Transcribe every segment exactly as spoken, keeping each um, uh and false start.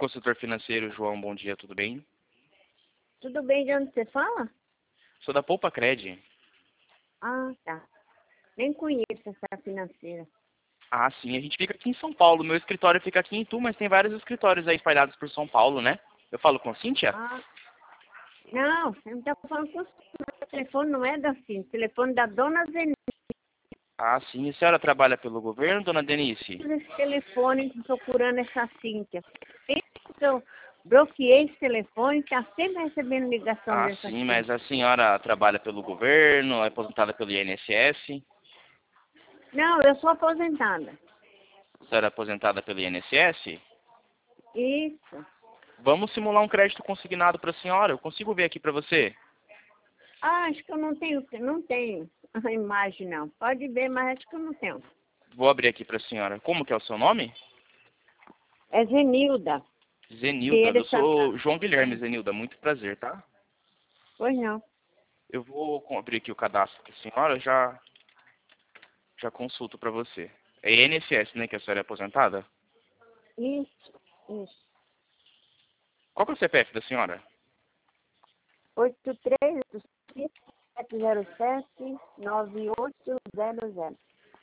Consultor financeiro, João, bom dia, tudo bem? Tudo bem, de onde você fala? Sou da Poupa Cred. Ah, tá. Nem conheço essa financeira. Ah, sim, a gente fica aqui em São Paulo. Meu escritório fica aqui em Itu, mas tem vários escritórios aí espalhados por São Paulo, né? Eu falo com a Cíntia? Ah, não, eu não estou falando com o senhor. O telefone não é da Cíntia, o telefone da dona Zenilda. Ah, sim. A senhora trabalha pelo governo, dona Denise? Esse telefone procurando essa Cíntia. Eu bloqueei esse telefone, está sempre recebendo ligação Ah, dessa sim, Cíntia. mas a senhora trabalha pelo governo, é aposentada pelo I N S S? Não, eu sou aposentada. A senhora é aposentada pelo I N S S? Isso. Vamos simular um crédito consignado para a senhora. Eu consigo ver aqui para você? Ah, acho que eu não tenho, não tenho a imagem, não. Pode ver, mas acho que eu não tenho. Vou abrir aqui para a senhora. Como que é o seu nome? É Zenilda. Zenilda. Vieira Eu sou Santana. João Guilherme, Zenilda. Muito prazer, tá? Pois não. Eu vou abrir aqui o cadastro da senhora, já, já consulto para você. É I N S S, né, que a senhora é aposentada? Isso, isso. Qual que é o C P F da senhora? oito três oito cinco sete zero sete nove oito zero zero.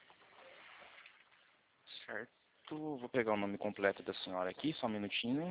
Certo. Vou pegar o nome completo da senhora aqui, só um minutinho.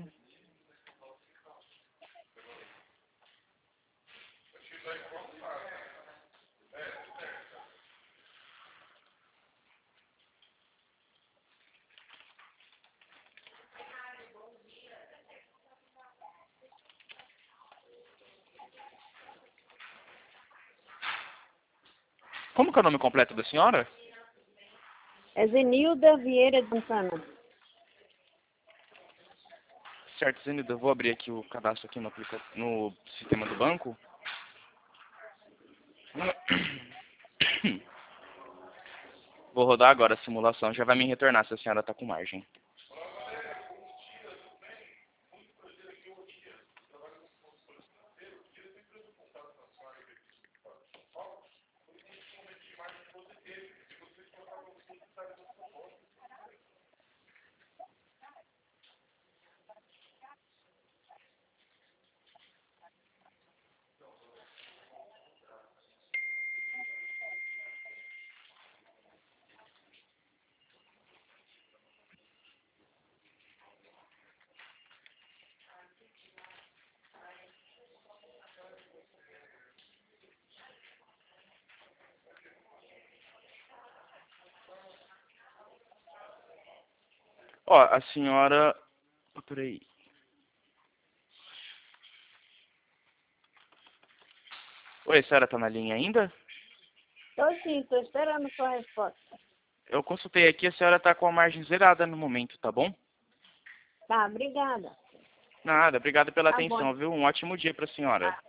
Como que é o nome completo da senhora? É Zenilda Vieira de Santana. Certo, Zenilda, eu vou abrir aqui o cadastro aqui no, aplica... no sistema do banco. Vou rodar agora a simulação, já vai me retornar se a senhora está com margem. Ó, a senhora... Oh, peraí. Oi, a senhora tá na linha ainda? Tô sim, tô esperando sua resposta. Eu consultei aqui, a senhora tá com a margem zerada no momento, tá bom? Tá, obrigada. Nada, obrigado pela Tá bom. atenção, viu? Um ótimo dia pra senhora.